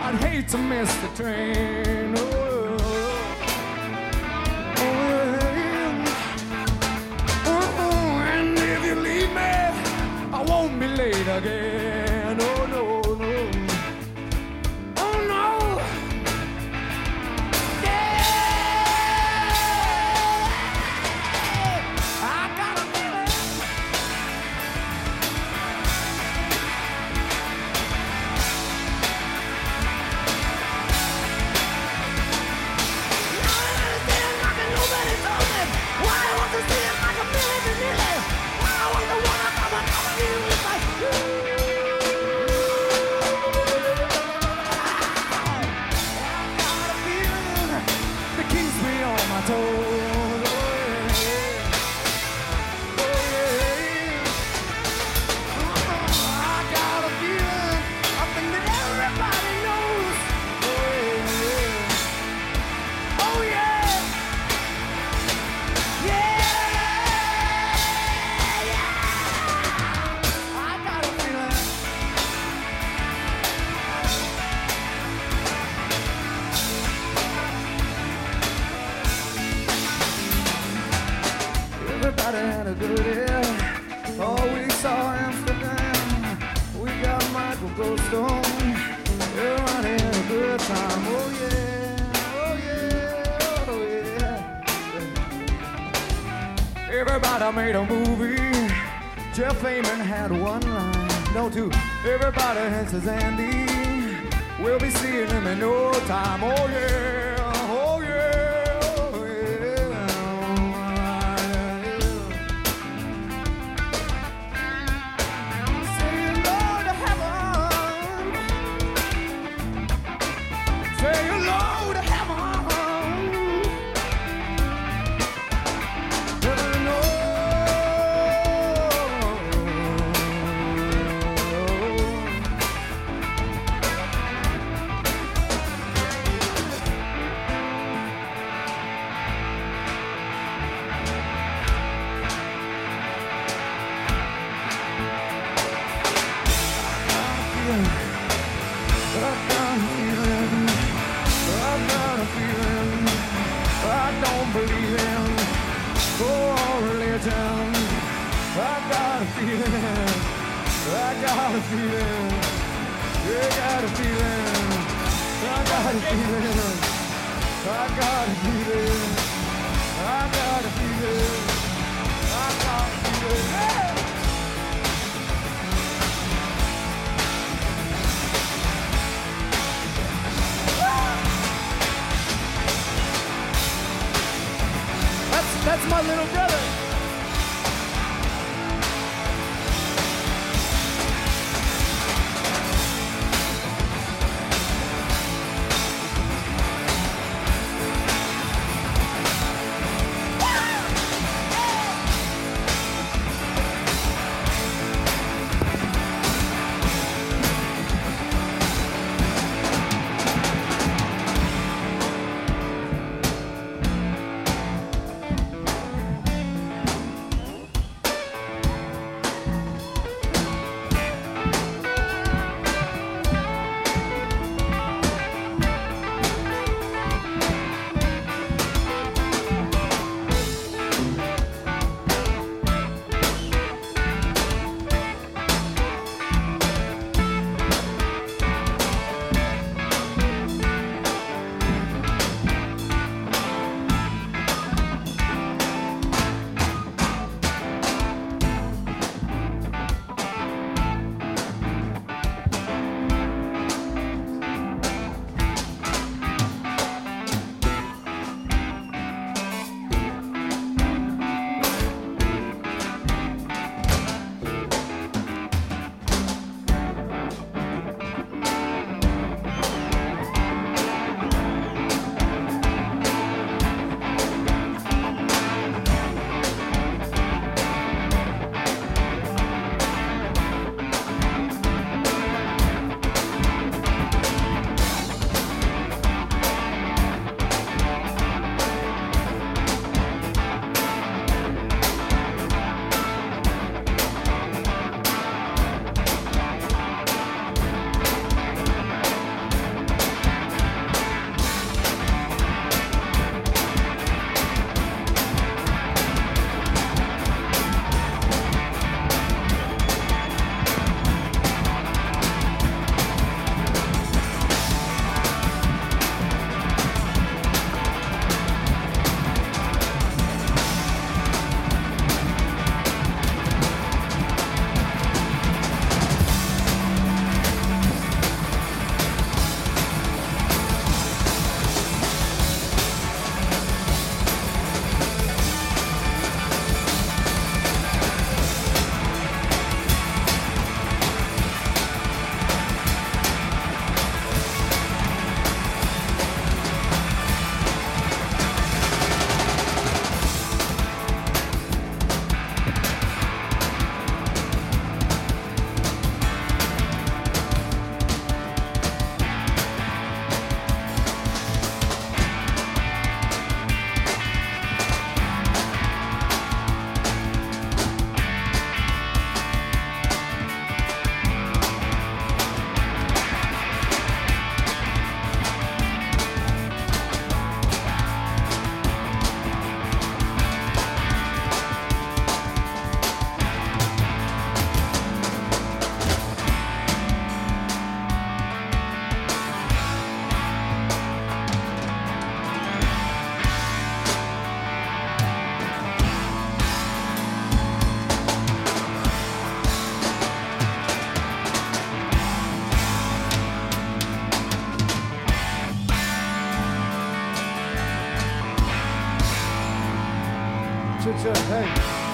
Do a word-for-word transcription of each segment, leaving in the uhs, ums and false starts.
I'd hate to miss the train. Oh, oh, oh, and if you leave me, I won't be late again. Oh, no, no. Oh, no. Yeah. I got a feeling. Nobody told me why I want to see it like a million and million. Why I want the one I come and come and you with my I got a feeling that keeps me on my toes. Oh yeah, oh yeah. Oh, I got a feeling I think that everybody knows. Oh yeah, oh yeah. Everybody had a good year. Oh, we saw Amsterdam. We got Michael Goldstone. Everybody had a good time. Oh yeah, oh yeah, oh yeah. Everybody made a movie. Jeff Ayman had one line. No, two. Everybody says Andy. We'll be seeing him in no time. Oh yeah, oh yeah, oh yeah. Say hello to heaven. Say hello to heaven. Hello. I don't believe in oh, religion. I got a feeling, I got a feeling, I got a feeling, I got a feeling, I got a feeling, I got a feeling, I got a feeling. Hey! That's, that's my little brother. picture. Hey.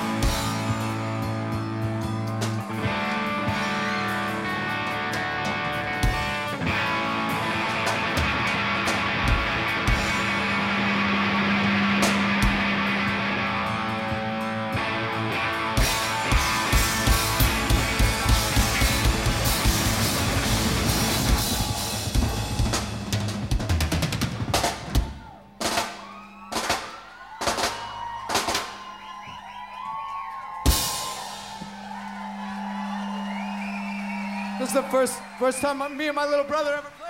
This is the first first time me and my little brother ever played.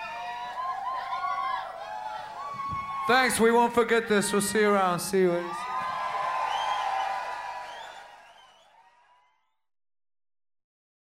Thanks, we won't forget this. We'll see you around. See you.